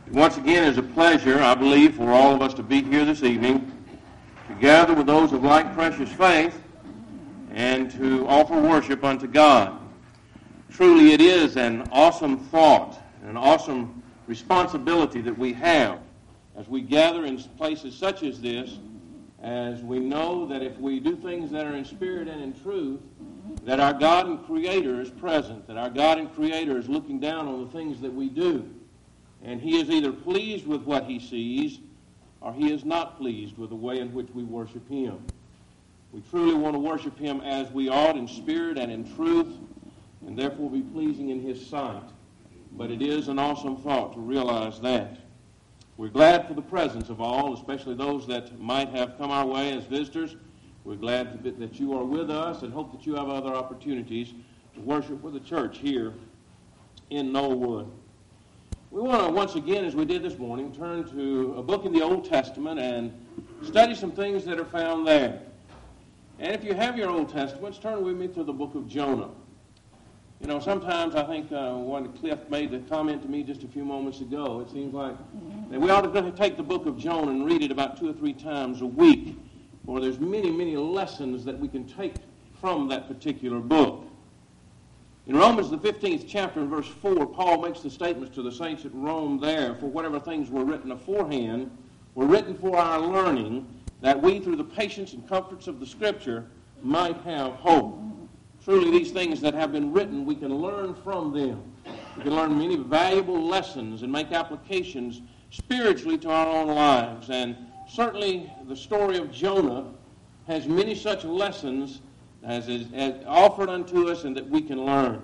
Once again, it's a pleasure, I believe, for all of us to be here this evening, to gather with those of like precious faith, and to offer worship unto God. Truly, it is an awesome thought, an awesome responsibility that we have as we gather in places such as this, as we know that if we do things that are in spirit and in truth, that our God and Creator is present, that our God and Creator is looking down on the things that we do. And he is either pleased with what he sees, or he is not pleased with the way in which we worship him. We truly want to worship him as we ought, in spirit and in truth, and therefore be pleasing in his sight. But it is an awesome thought to realize that. We're glad for the presence of all, especially those that might have come our way as visitors. We're glad that you are with us and hope that you have other opportunities to worship with the church here in Knollwood. We want to, once again, as we did this morning, turn to a book in the Old Testament and study some things that are found there. And if you have your Old Testaments, turn with me to the book of Jonah. You know, sometimes I think when Cliff made the comment to me just a few moments ago, it seems like that we ought to take the book of Jonah and read it about 2 or 3 times a week, for there's many, many lessons that we can take from that particular book. In Romans, the 15th chapter, in verse 4, Paul makes the statements to the saints at Rome there, for whatever things were written aforehand were written for our learning, that we, through the patience and comforts of the Scripture, might have hope. Truly, these things that have been written, we can learn from them. We can learn many valuable lessons and make applications spiritually to our own lives. And certainly, the story of Jonah has many such lessons as offered unto us and that we can learn.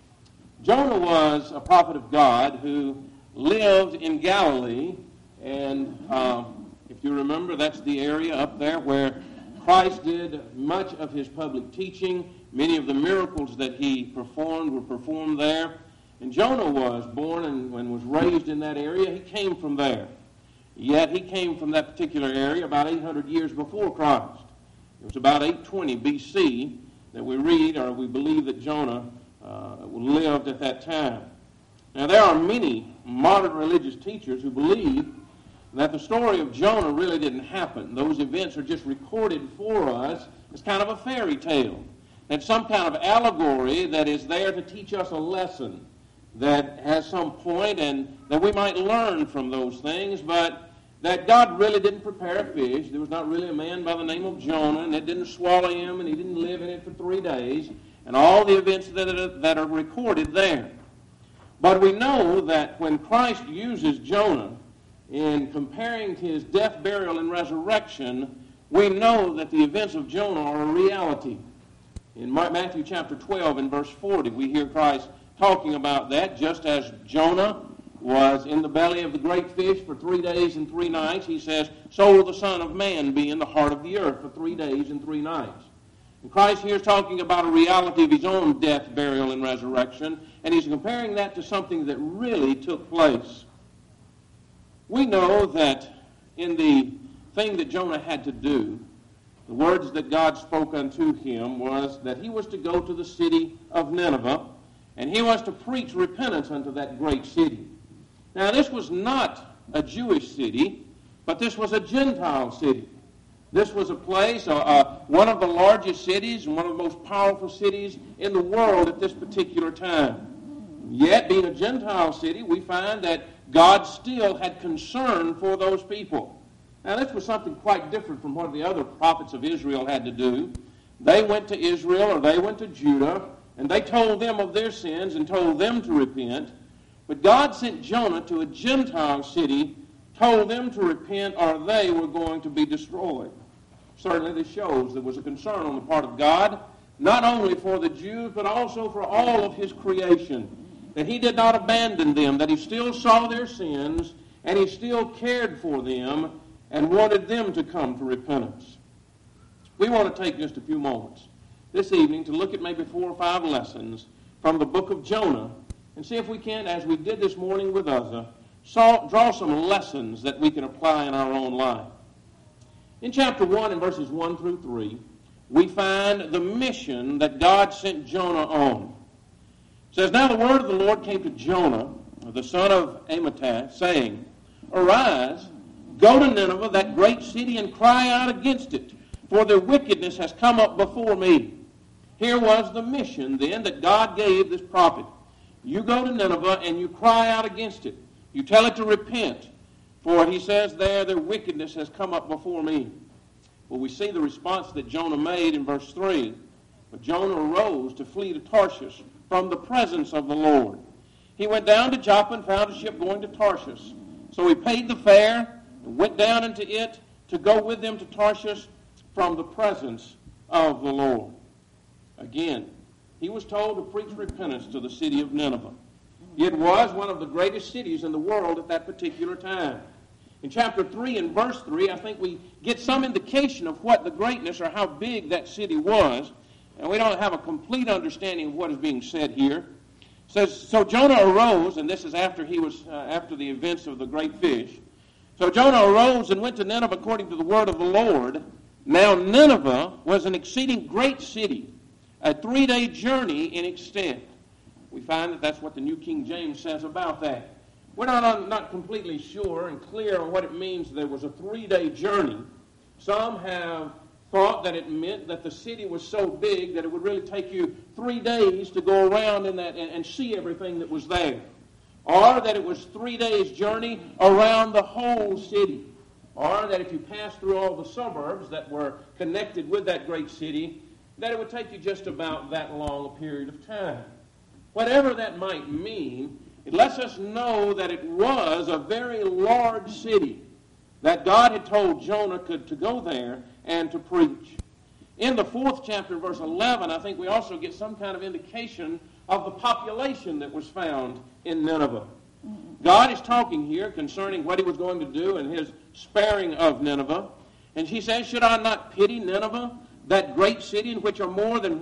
Jonah was a prophet of God who lived in Galilee, and if you remember, that's the area up there where Christ did much of his public teaching. Many of the miracles that he performed were performed there. And Jonah was born and was raised in that area. He came from there. Yet he came from that particular area about 800 years before Christ. It was about 820 B.C. that we read, or we believe that Jonah lived at that time. Now, there are many modern religious teachers who believe that the story of Jonah really didn't happen. Those events are just recorded for us as kind of a fairy tale. That's some kind of allegory that is there to teach us a lesson that has some point and that we might learn from those things, but that God really didn't prepare a fish. There was not really a man by the name of Jonah, and it didn't swallow him, and he didn't live in it for 3 days, and all the events that are recorded there. But we know that when Christ uses Jonah in comparing his death, burial, and resurrection, we know that the events of Jonah are a reality. In Matthew chapter 12 and verse 40, we hear Christ talking about that, just as Jonah was in the belly of the great fish for 3 days and 3 nights, he says, so will the Son of Man be in the heart of the earth for 3 days and 3 nights. And Christ here is talking about a reality of his own death, burial, and resurrection, and he's comparing that to something that really took place. We know that in the thing that Jonah had to do, the words that God spoke unto him was that he was to go to the city of Nineveh, and he was to preach repentance unto that great city. Now, this was not a Jewish city, but this was a Gentile city. This was a place, one of the largest cities and one of the most powerful cities in the world at this particular time. Yet, being a Gentile city, we find that God still had concern for those people. Now, this was something quite different from what the other prophets of Israel had to do. They went to Israel or they went to Judah, and they told them of their sins and told them to repent. But God sent Jonah to a Gentile city, told them to repent or they were going to be destroyed. Certainly this shows there was a concern on the part of God, not only for the Jews, but also for all of his creation. That he did not abandon them, that he still saw their sins, and he still cared for them and wanted them to come to repentance. We want to take just a few moments this evening to look at maybe 4 or 5 lessons from the book of Jonah and see if we can, as we did this morning with Uzzah, draw some lessons that we can apply in our own life. In chapter 1 and verses 1 through 3, we find the mission that God sent Jonah on. It says, now the word of the Lord came to Jonah, the son of Amittai, saying, Arise, go to Nineveh, that great city, and cry out against it, for their wickedness has come up before me. Here was the mission, then, that God gave this prophet. You go to Nineveh and you cry out against it. You tell it to repent, for he says there, their wickedness has come up before me. Well, we see the response that Jonah made in verse 3. But Jonah arose to flee to Tarshish from the presence of the Lord. He went down to Joppa and found a ship going to Tarshish. So he paid the fare and went down into it to go with them to Tarshish from the presence of the Lord. Again, he was told to preach repentance to the city of Nineveh. It was one of the greatest cities in the world at that particular time. In chapter 3 and verse 3, I think we get some indication of what the greatness or how big that city was. And we don't have a complete understanding of what is being said here. It says, so Jonah arose, and this is after after the events of the great fish. So Jonah arose and went to Nineveh according to the word of the Lord. Now Nineveh was an exceeding great city, a 3-day journey in extent. We find that that's what the New King James says about that. We're not completely sure and clear on what it means there was a 3-day journey. Some have thought that it meant that the city was so big that it would really take you 3 days to go around in that and see everything that was there. Or that it was 3 days' journey around the whole city. Or that if you passed through all the suburbs that were connected with that great city, that it would take you just about that long a period of time. Whatever that might mean, it lets us know that it was a very large city, that God had told Jonah to go there and to preach. In the 4th chapter, verse 11, I think we also get some kind of indication of the population that was found in Nineveh. God is talking here concerning what he was going to do and his sparing of Nineveh. And he says, should I not pity Nineveh, that great city in which are more than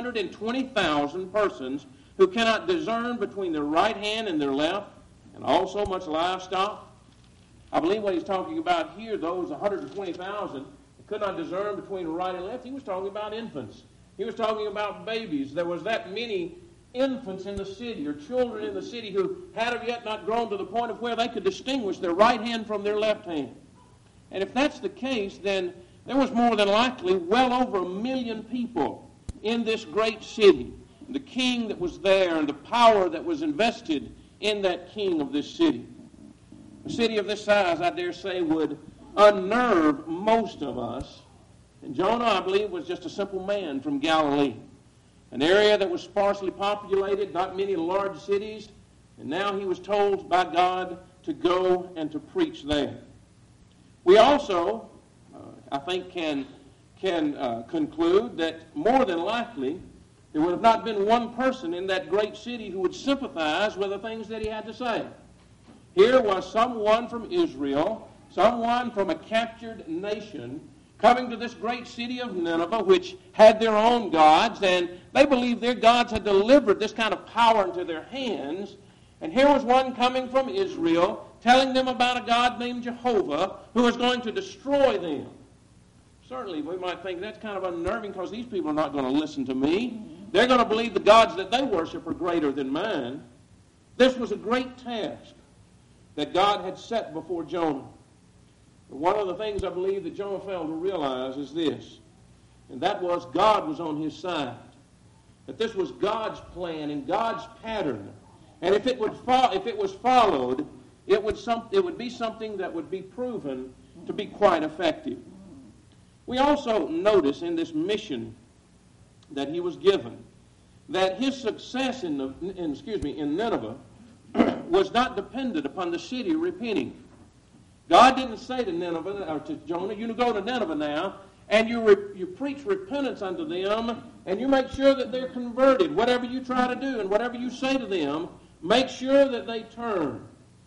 120,000 persons who cannot discern between their right hand and their left, and also much livestock? I believe what he's talking about here, those 120,000 could not discern between right and left, he was talking about infants. He was talking about babies. There was that many infants in the city, or children in the city, who had yet not grown to the point of where they could distinguish their right hand from their left hand. And if that's the case, then there was more than likely well over 1 million people in this great city. The king that was there and the power that was invested in that king of this city. A city of this size, I dare say, would unnerve most of us. And Jonah, I believe, was just a simple man from Galilee. An area that was sparsely populated, not many large cities. And now he was told by God to go and to preach there. We also, I think, can conclude that more than likely there would have not been one person in that great city who would sympathize with the things that he had to say. Here was someone from Israel, someone from a captured nation, coming to this great city of Nineveh, which had their own gods, and they believed their gods had delivered this kind of power into their hands. And here was one coming from Israel, telling them about a God named Jehovah, who was going to destroy them. Certainly, we might think that's kind of unnerving, because these people are not going to listen to me. They're going to believe the gods that they worship are greater than mine. This was a great task that God had set before Jonah. But one of the things I believe that Jonah failed to realize is this, and that was God was on his side. That this was God's plan and God's pattern. And if it was followed, it would be something that would be proven to be quite effective. We also notice in this mission that he was given that his success in Nineveh was not dependent upon the city repenting. God didn't say to Nineveh or to Jonah, you go to Nineveh now, and you preach repentance unto them, and you make sure that they're converted. Whatever you try to do and whatever you say to them, make sure that they turn.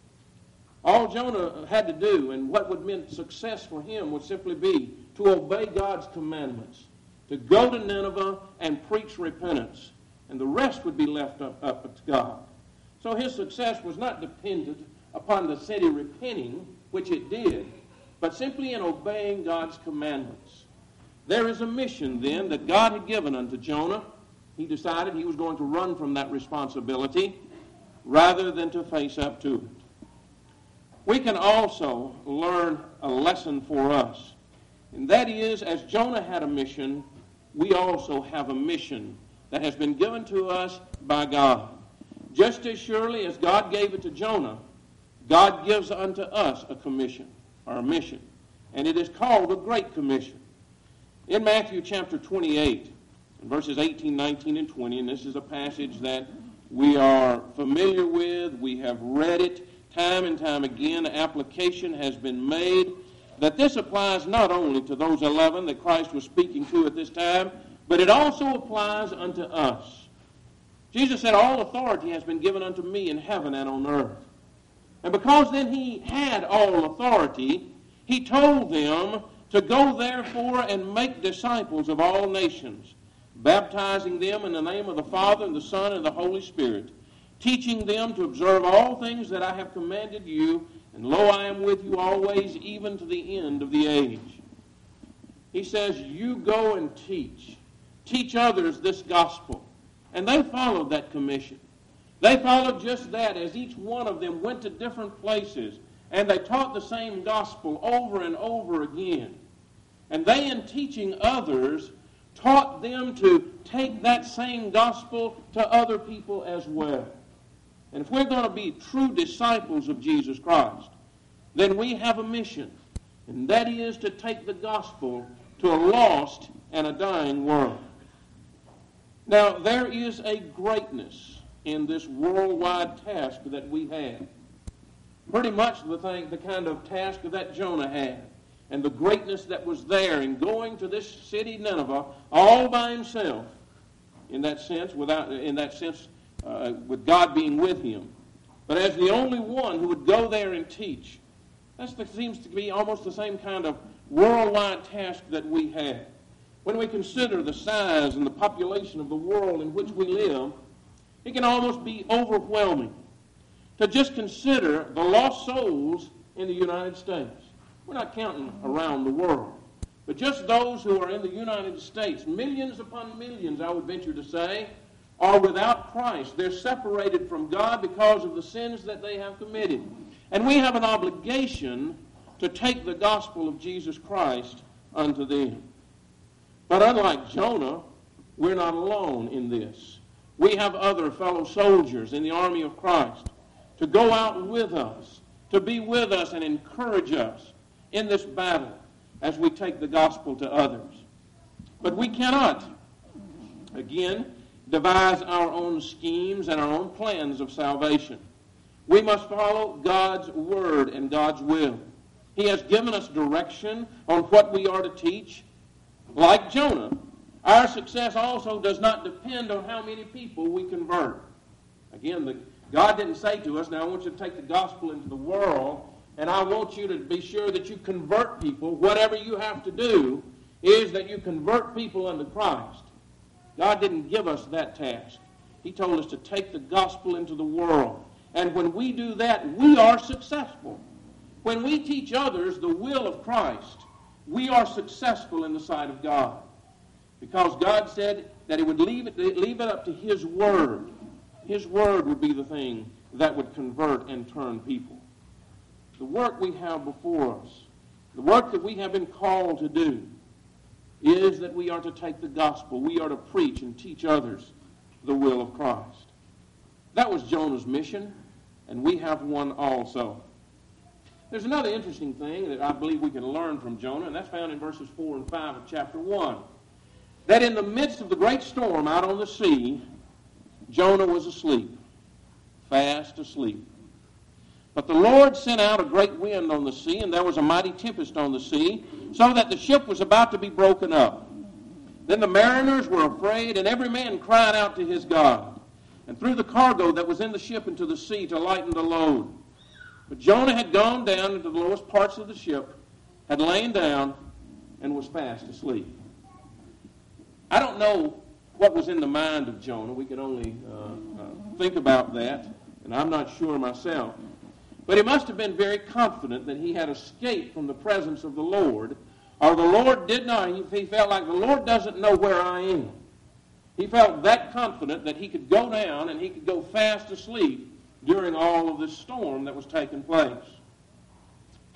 All Jonah had to do, and what would mean success for him, would simply be to obey God's commandments, to go to Nineveh and preach repentance, and the rest would be left up to God. So his success was not dependent upon the city repenting, which it did, but simply in obeying God's commandments. There is a mission, then, that God had given unto Jonah. He decided he was going to run from that responsibility rather than to face up to it. we can also learn a lesson for us. And that is, as Jonah had a mission, we also have a mission that has been given to us by God. Just as surely as God gave it to Jonah, God gives unto us a commission, or a mission. And it is called the Great Commission. In Matthew chapter 28, verses 18, 19, and 20, and this is a passage that we are familiar with, we have read it time and time again, application has been made, that this applies not only to those 11 that Christ was speaking to at this time, but it also applies unto us. Jesus said, all authority has been given unto me in heaven and on earth. And because then he had all authority, he told them to go therefore and make disciples of all nations, baptizing them in the name of the Father and the Son and the Holy Spirit, teaching them to observe all things that I have commanded you, and lo, I am with you always, even to the end of the age. He says, you go and teach. Teach others this gospel. And they followed that commission. They followed just that as each one of them went to different places, and they taught the same gospel over and over again. And they, in teaching others, taught them to take that same gospel to other people as well. And if we're going to be true disciples of Jesus Christ, then we have a mission, and that is to take the gospel to a lost and a dying world. Now, there is a greatness in this worldwide task that we have. Pretty much the kind of task that Jonah had, and the greatness that was there in going to this city Nineveh all by himself, in that sense, with God being with him. But as the only one who would go there and teach, that seems to be almost the same kind of worldwide task that we have. When we consider the size and the population of the world in which we live, it can almost be overwhelming to just consider the lost souls in the United States. We're not counting around the world, but just those who are in the United States, millions upon millions, I would venture to say, are without Christ. They're separated from God because of the sins that they have committed. And we have an obligation to take the gospel of Jesus Christ unto them. But unlike Jonah, we're not alone in this. We have other fellow soldiers in the army of Christ to go out with us, to be with us and encourage us in this battle as we take the gospel to others. But we cannot, again, devise our own schemes and our own plans of salvation. We must follow God's word and God's will. He has given us direction on what we are to teach. Like Jonah, our success also does not depend on how many people we convert. Again, God didn't say to us, now I want you to take the gospel into the world, and I want you to be sure that you convert people. Whatever you have to do is that you convert people unto Christ. God didn't give us that task. He told us to take the gospel into the world. And when we do that, we are successful. When we teach others the will of Christ, we are successful in the sight of God. Because God said that He would leave it up to His Word. His Word would be the thing that would convert and turn people. The work we have before us, the work that we have been called to do, is that we are to take the gospel. We are to preach and teach others the will of Christ. That was Jonah's mission, and we have one also. There's another interesting thing that I believe we can learn from Jonah, and that's found in verses 4 and 5 of chapter 1. That in the midst of the great storm out on the sea, Jonah was asleep, fast asleep. But the Lord sent out a great wind on the sea, and there was a mighty tempest on the sea, so that the ship was about to be broken up. Then the mariners were afraid, and every man cried out to his God, and threw the cargo that was in the ship into the sea to lighten the load. But Jonah had gone down into the lowest parts of the ship, had lain down, and was fast asleep. I don't know what was in the mind of Jonah. We could only think about that, and I'm not sure myself. But he must have been very confident that he had escaped from the presence of the Lord, or the Lord did not. He felt like the Lord doesn't know where I am. He felt that confident that he could go down and he could go fast asleep during all of this storm that was taking place.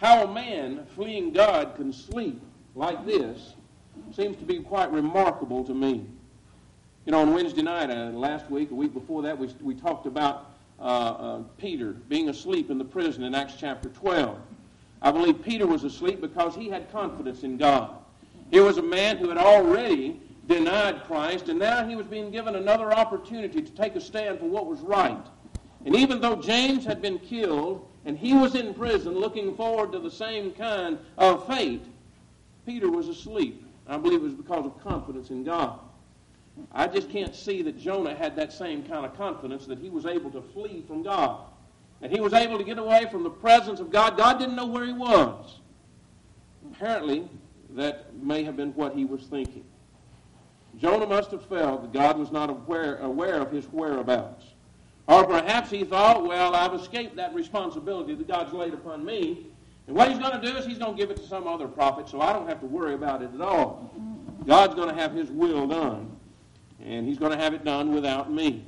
How a man fleeing God can sleep like this seems to be quite remarkable to me. You know, on Wednesday night, last week, a week before that, we talked about Peter being asleep in the prison in Acts chapter 12. I believe Peter was asleep because he had confidence in God. He was a man who had already denied Christ, and now he was being given another opportunity to take a stand for what was right. And even though James had been killed, and he was in prison looking forward to the same kind of fate, Peter was asleep. I believe it was because of confidence in God. I just can't see that Jonah had that same kind of confidence, that he was able to flee from God, that he was able to get away from the presence of God. God didn't know where he was. Apparently, that may have been what he was thinking. Jonah must have felt that God was not aware of his whereabouts. Or perhaps he thought, well, I've escaped that responsibility that God's laid upon me, and what he's going to do is he's going to give it to some other prophet, so I don't have to worry about it at all. God's going to have his will done, and he's going to have it done without me.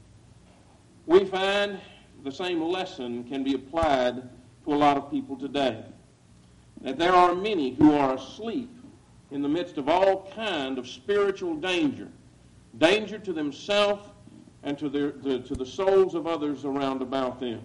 We find the same lesson can be applied to a lot of people today. That there are many who are asleep in the midst of all kind of spiritual danger. Danger to themselves and to the souls of others around about them.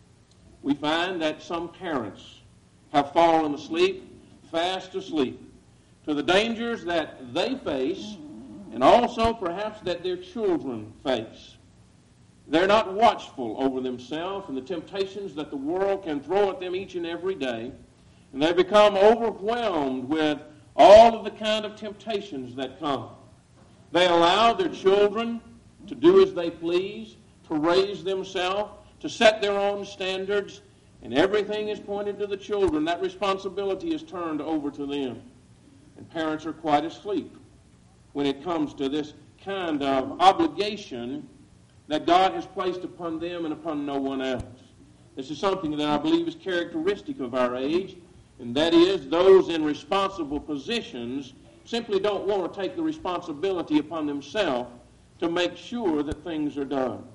We find that some parents have fallen asleep, fast asleep, to the dangers that they face and also perhaps that their children face. They're not watchful over themselves and the temptations that the world can throw at them each and every day, and they become overwhelmed with all of the kind of temptations that come. They allow their children to do as they please, to raise themselves, to set their own standards, and everything is pointed to the children. That responsibility is turned over to them. And parents are quite asleep when it comes to this kind of obligation that God has placed upon them and upon no one else. This is something that I believe is characteristic of our age, and that is those in responsible positions simply don't want to take the responsibility upon themselves to make sure that things are done.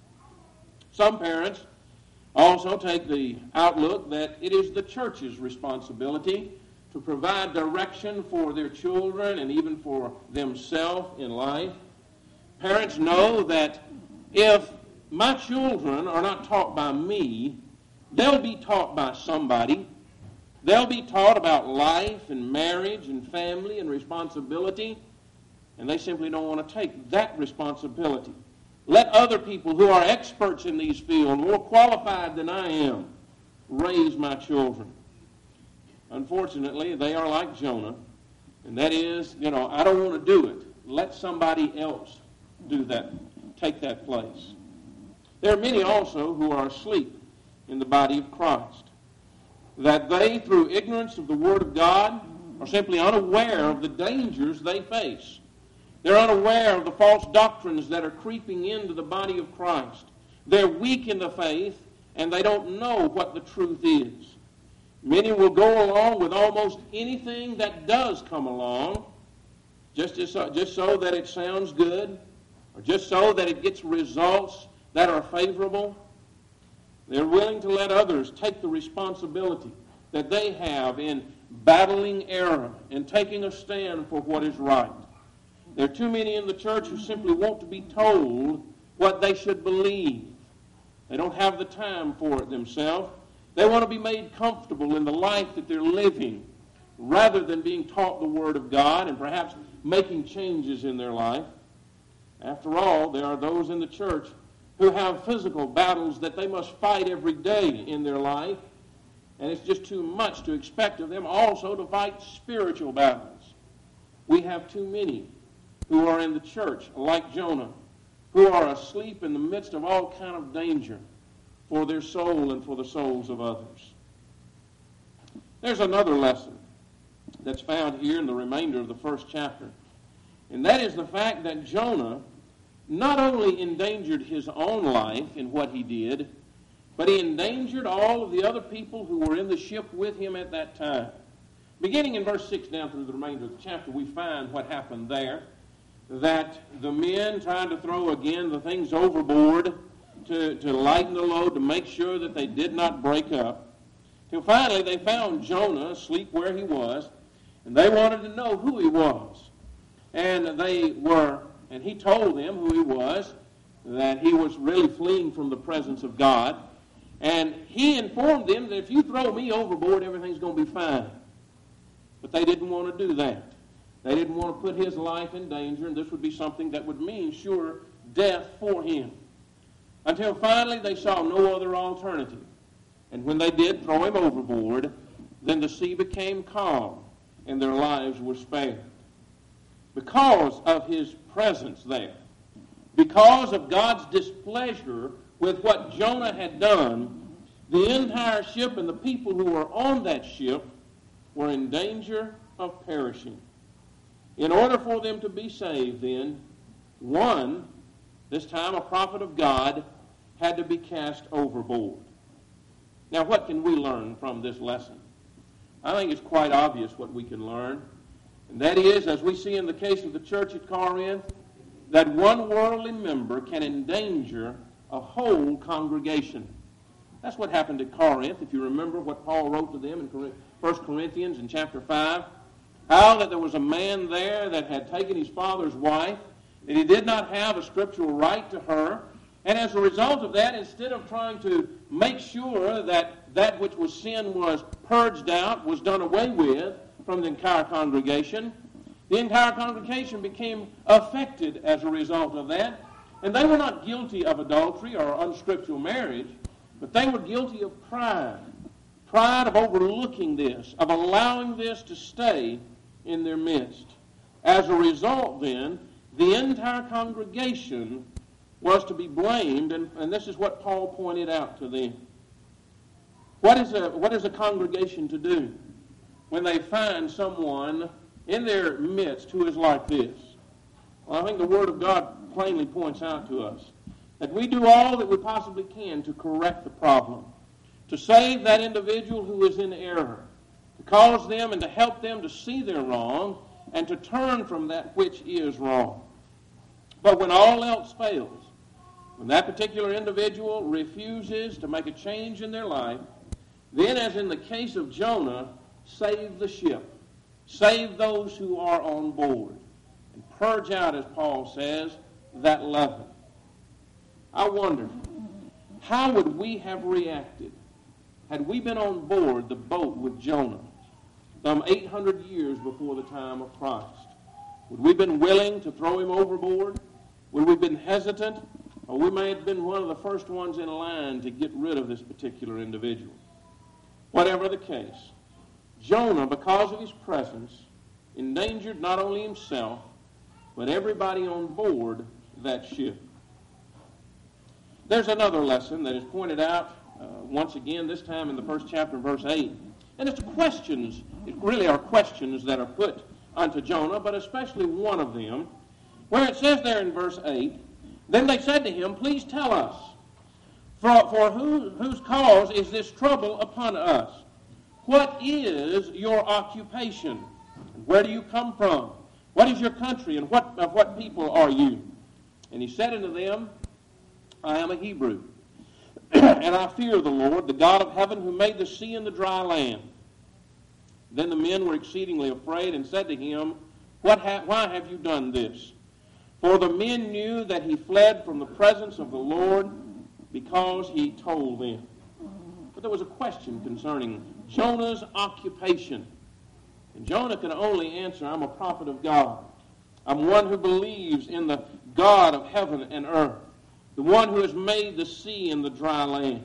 Some parents also take the outlook that it is the church's responsibility to provide direction for their children and even for themselves in life. Parents know that if my children are not taught by me, they'll be taught by somebody. They'll be taught about life and marriage and family and responsibility, and they simply don't want to take that responsibility. Let other people who are experts in these fields, more qualified than I am, raise my children. Unfortunately, they are like Jonah, and that is, I don't want to do it. Let somebody else do that, take that place. There are many also who are asleep in the body of Christ, that they, through ignorance of the Word of God, are simply unaware of the dangers they face. They're unaware of the false doctrines that are creeping into the body of Christ. They're weak in the faith, and they don't know what the truth is. Many will go along with almost anything that does come along, just so that it sounds good, or just so that it gets results that are favorable. They're willing to let others take the responsibility that they have in battling error and taking a stand for what is right. There are too many in the church who simply want to be told what they should believe. They don't have the time for it themselves. They want to be made comfortable in the life that they're living rather than being taught the Word of God and perhaps making changes in their life. After all, there are those in the church who have physical battles that they must fight every day in their life, and it's just too much to expect of them also to fight spiritual battles. We have too many who are in the church, like Jonah, who are asleep in the midst of all kind of danger for their soul and for the souls of others. There's another lesson that's found here in the remainder of the first chapter, and that is the fact that Jonah not only endangered his own life in what he did, but he endangered all of the other people who were in the ship with him at that time. Beginning in verse 6 down through the remainder of the chapter, we find what happened there, that the men tried to throw again the things overboard to lighten the load, to make sure that they did not break up. Till finally they found Jonah asleep where he was, and they wanted to know who he was. And he told them who he was, that he was really fleeing from the presence of God. And he informed them that if you throw me overboard, everything's going to be fine. But they didn't want to do that. They didn't want to put his life in danger, and this would be something that would mean sure death for him. Until finally they saw no other alternative. And when they did throw him overboard, then the sea became calm, and their lives were spared. Because of his presence there, because of God's displeasure with what Jonah had done, the entire ship and the people who were on that ship were in danger of perishing. In order for them to be saved, then, one, this time a prophet of God, had to be cast overboard. Now, what can we learn from this lesson? I think it's quite obvious what we can learn. And that is, as we see in the case of the church at Corinth, that one worldly member can endanger a whole congregation. That's what happened at Corinth. If you remember what Paul wrote to them in 1 Corinthians in chapter 5, how that there was a man there that had taken his father's wife, and he did not have a scriptural right to her. And as a result of that, instead of trying to make sure that that which was sin was purged out, was done away with from the entire congregation, the entire congregation became affected as a result of that. And they were not guilty of adultery or unscriptural marriage, but they were guilty of pride. Pride of overlooking this, of allowing this to stay in their midst. As a result, then, the entire congregation was to be blamed, and this is what Paul pointed out to them. What is a congregation to do when they find someone in their midst who is like this? Well, I think the Word of God plainly points out to us that we do all that we possibly can to correct the problem, to save that individual who is in error, to cause them and to help them to see their wrong and to turn from that which is wrong. But when all else fails, when that particular individual refuses to make a change in their life, then, as in the case of Jonah, save the ship. Save those who are on board. And purge out, as Paul says, that leaven. I wonder, how would we have reacted had we been on board the boat with Jonah some 800 years before the time of Christ? Would we have been willing to throw him overboard? Would we have been hesitant? Or we may have been one of the first ones in line to get rid of this particular individual. Whatever the case, Jonah, because of his presence, endangered not only himself, but everybody on board that ship. There's another lesson that is pointed out once again, this time in the first chapter, verse 8. And it's questions. It really are questions that are put unto Jonah, but especially one of them, where it says there in verse 8, then they said to him, please tell us, for whose cause is this trouble upon us? What is your occupation? And where do you come from? What is your country, and of what people are you? And he said unto them, I am a Hebrew, and I fear the Lord, the God of heaven, who made the sea and the dry land. Then the men were exceedingly afraid and said to him, why have you done this? For the men knew that he fled from the presence of the Lord because he told them. But there was a question concerning Jonah's occupation. And Jonah could only answer, I'm a prophet of God. I'm one who believes in the God of heaven and earth, the one who has made the sea and the dry land.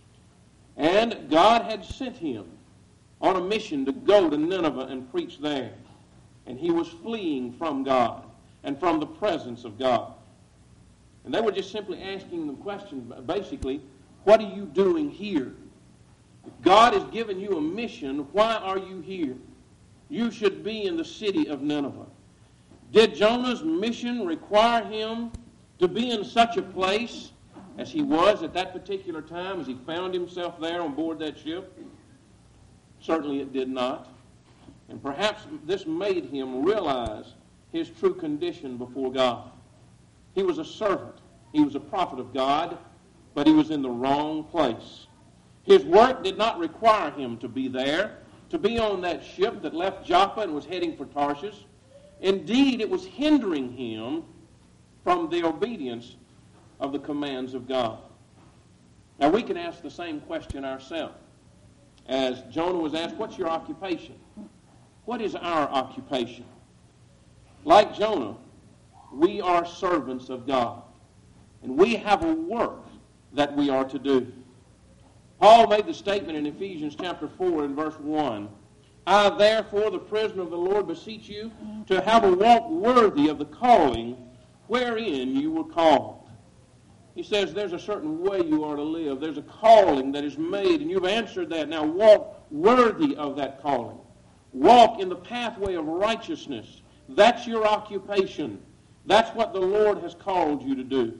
And God had sent him on a mission to go to Nineveh and preach there. And he was fleeing from God and from the presence of God. And they were just simply asking the question, basically, what are you doing here? If God has given you a mission, why are you here? You should be in the city of Nineveh. Did Jonah's mission require him to be in such a place as he was at that particular time, as he found himself there on board that ship? Certainly it did not. And perhaps this made him realize his true condition before God. He was a servant. He was a prophet of God, but he was in the wrong place. His work did not require him to be there, to be on that ship that left Joppa and was heading for Tarshish. Indeed, it was hindering him from the obedience of the commands of God. Now, we can ask the same question ourselves. As Jonah was asked, what's your occupation? What is our occupation? Like Jonah, we are servants of God. And we have a work that we are to do. Paul made the statement in Ephesians chapter 4 and verse 1. I therefore, the prisoner of the Lord, beseech you to have a walk worthy of the calling wherein you were called. He says there's a certain way you are to live. There's a calling that is made, and you've answered that. Now walk worthy of that calling. Walk in the pathway of righteousness. That's your occupation. That's what the Lord has called you to do.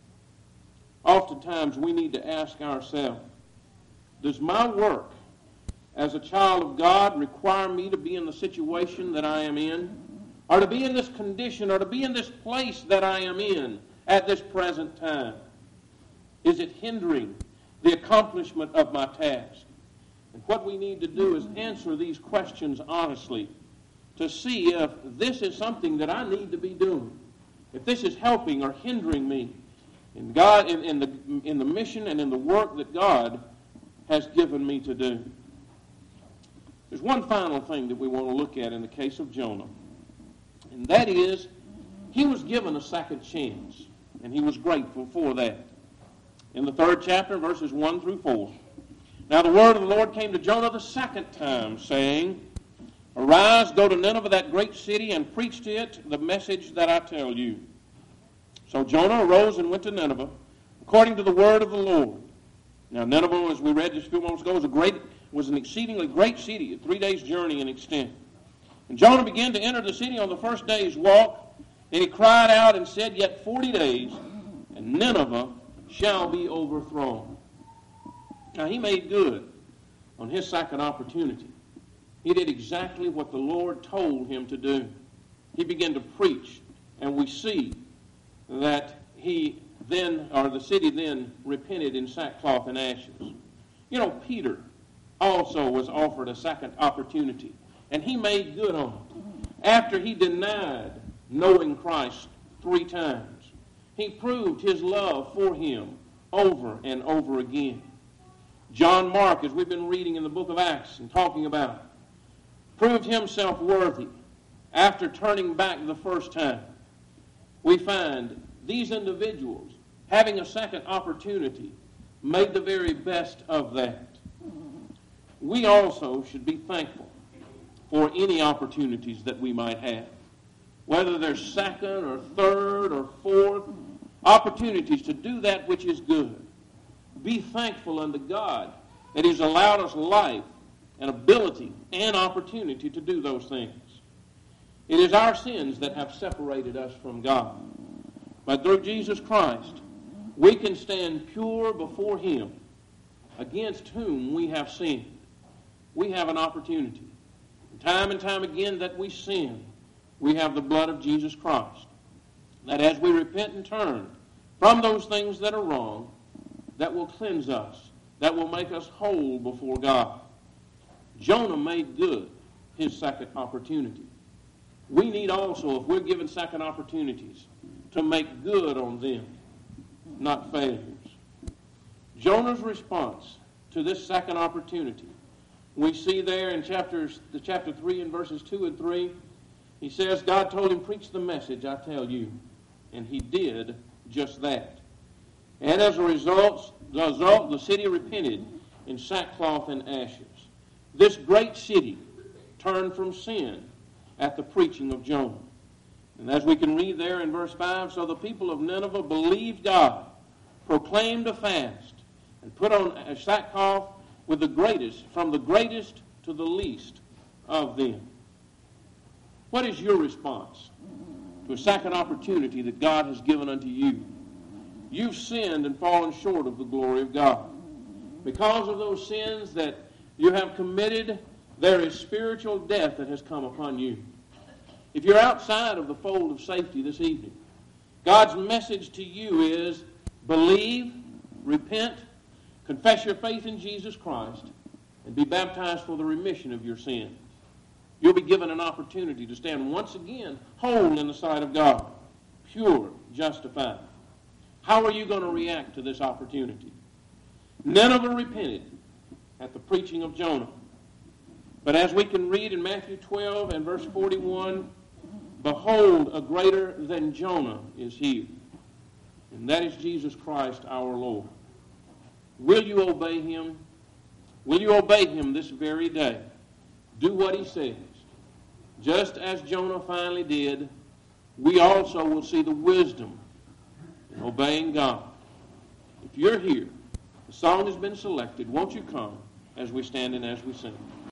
Oftentimes we need to ask ourselves, does my work as a child of God require me to be in the situation that I am in? Or to be in this condition, or to be in this place that I am in at this present time? Is it hindering the accomplishment of my task? And what we need to do is answer these questions honestly to see if this is something that I need to be doing, if this is helping or hindering me in God, in the mission and in the work that God has given me to do. There's one final thing that we want to look at in the case of Jonah, and that is he was given a second chance, and he was grateful for that. In the 3rd chapter, verses 1 through 4, now the word of the Lord came to Jonah the second time, saying, Arise, go to Nineveh, that great city, and preach to it the message that I tell you. So Jonah arose and went to Nineveh, according to the word of the Lord. Now Nineveh, as we read just a few moments ago, was an exceedingly great city, a 3 days' journey in extent. And Jonah began to enter the city on the first day's walk, and he cried out and said, Yet 40 days, and Nineveh shall be overthrown. Now he made good on his second opportunity. He did exactly what the Lord told him to do. He began to preach, and we see that the city then repented in sackcloth and ashes. You know, Peter also was offered a second opportunity, and he made good on it. After he denied knowing Christ 3 times, he proved his love for him over and over again. John Mark, as we've been reading in the book of Acts and talking about, proved himself worthy after turning back the first time. We find these individuals, having a second opportunity, made the very best of that. We also should be thankful for any opportunities that we might have, whether they're second or third or fourth, opportunities to do that which is good. Be thankful unto God that He's allowed us life and ability and opportunity to do those things. It is our sins that have separated us from God. But through Jesus Christ, we can stand pure before Him, against whom we have sinned. We have an opportunity. Time and time again that we sin, we have the blood of Jesus Christ. That as we repent and turn from those things that are wrong, that will cleanse us, that will make us whole before God. Jonah made good his second opportunity. We need also, if we're given second opportunities, to make good on them, not failures. Jonah's response to this second opportunity, we see there in chapter 3 and verses 2 and 3, he says, God told him, preach the message I tell you. And he did just that. And as a result, the city repented in sackcloth and ashes. This great city turned from sin at the preaching of Jonah. And as we can read there in verse 5, so the people of Nineveh believed God, proclaimed a fast, and put on a sackcloth with the greatest, from the greatest to the least of them. What is your response to a second opportunity that God has given unto you? You've sinned and fallen short of the glory of God. Because of those sins that you have committed, there is spiritual death that has come upon you. If you're outside of the fold of safety this evening, God's message to you is believe, repent, confess your faith in Jesus Christ, and be baptized for the remission of your sins. You'll be given an opportunity to stand once again whole in the sight of God, pure, justified. How are you going to react to this opportunity? Nineveh repented at the preaching of Jonah. But as we can read in Matthew 12 and verse 41, behold, a greater than Jonah is here. And that is Jesus Christ our Lord. Will you obey him? Will you obey him this very day? Do what he says. Just as Jonah finally did, we also will see the wisdom in obeying God. If you're here, the song has been selected. Won't you come as we stand and as we sing?